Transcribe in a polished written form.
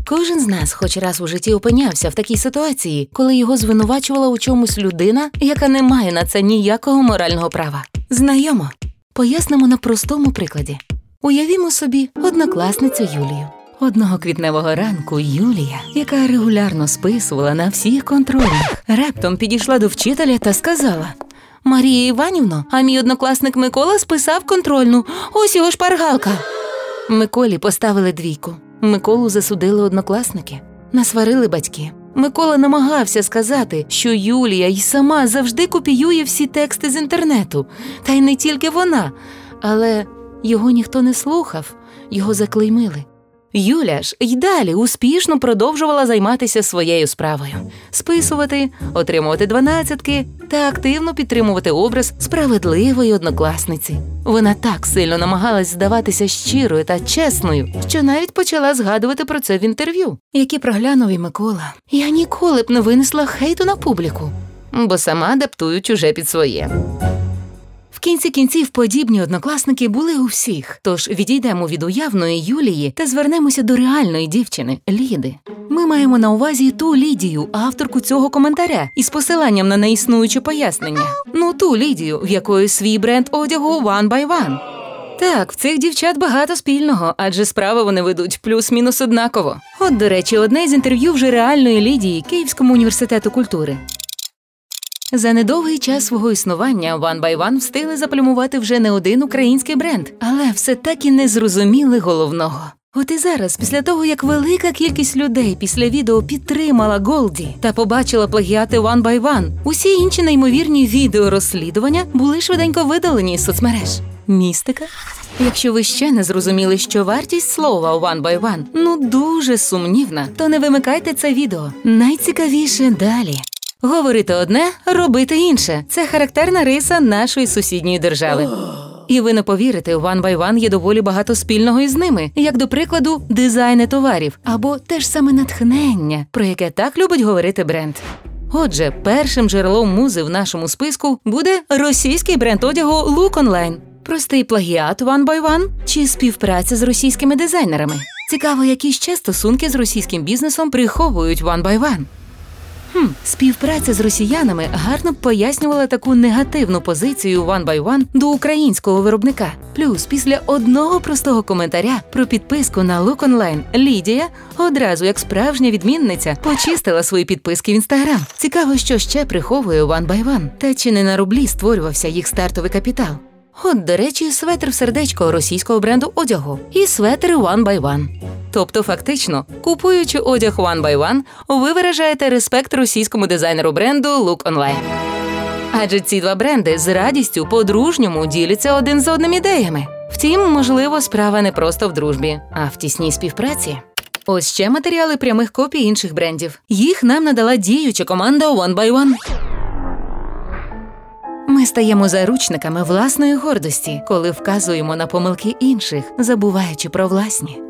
Кожен з нас хоч раз у житті опинявся в такій ситуації, коли його звинувачувала у чомусь людина, яка не має на це ніякого морального права. Знайомо? Пояснимо на простому прикладі. Уявімо собі однокласницю Юлію. Одного квітневого ранку Юлія, яка регулярно списувала на всіх контрольних, раптом підійшла до вчителя та сказала: «Марія Іванівно, а мій однокласник Микола списав контрольну. Ось його шпаргалка». Миколі поставили 2. Миколу засудили однокласники. Насварили батьки. Микола намагався сказати, що Юлія й сама завжди копіює всі тексти з інтернету. Та й не тільки вона. Але його ніхто не слухав, його заклеймили. Юля ж й далі успішно продовжувала займатися своєю справою. Списувати, отримувати 12 та активно підтримувати образ справедливої однокласниці. Вона так сильно намагалась здаватися щирою та чесною, що навіть почала згадувати про це в інтерв'ю, які проглянув і Микола. «Я ніколи б не винесла хейту на публіку, бо сама адаптую чуже під своє». В кінці кінців подібні однокласники були у всіх, тож відійдемо від уявної Юлії та звернемося до реальної дівчини – Ліди. Ми маємо на увазі ту Лідію, авторку цього коментаря, із посиланням на неіснуюче пояснення. Ту Лідію, в якої свій бренд одягу One by One. Так, в цих дівчат багато спільного, адже справи вони ведуть плюс-мінус однаково. От, до речі, одне з інтерв'ю вже реальної Лідії Київському університету культури. За недовгий час свого існування One by One встигли заплюмувати вже не один український бренд, але все так і не зрозуміли головного. От і зараз, після того, як велика кількість людей після відео підтримала Голді та побачила плагіати One by One, усі інші неймовірні відеорозслідування були швиденько видалені із соцмереж. Містика? Якщо ви ще не зрозуміли, що вартість слова One by One дуже сумнівна, то не вимикайте це відео. Найцікавіше далі. Говорити одне, робити інше – це характерна риса нашої сусідньої держави. І ви не повірите, у One by One є доволі багато спільного із ними, як, до прикладу, дизайни товарів, або те ж саме натхнення, про яке так любить говорити бренд. Отже, першим джерелом музи в нашому списку буде російський бренд одягу Look Online. Простий плагіат One by One чи співпраця з російськими дизайнерами. Цікаво, які ще стосунки з російським бізнесом приховують One by One. Співпраця з росіянами гарно б пояснювала таку негативну позицію One by One до українського виробника. Плюс після одного простого коментаря про підписку на Look Online Лідія одразу, як справжня відмінниця, почистила свої підписки в Instagram. Цікаво, що ще приховує One by One. Та чи не на рублі створювався їх стартовий капітал? От, до речі, светр в сердечко російського бренду одягу і светри One by One. Тобто, фактично, купуючи одяг One by One, ви виражаєте респект російському дизайнеру бренду Look Online. Адже ці два бренди з радістю по-дружньому діляться один з одним ідеями. Втім, можливо, справа не просто в дружбі, а в тісній співпраці. Ось ще матеріали прямих копій інших брендів. Їх нам надала діюча команда One by One. Ми стаємо заручниками власної гордості, коли вказуємо на помилки інших, забуваючи про власні.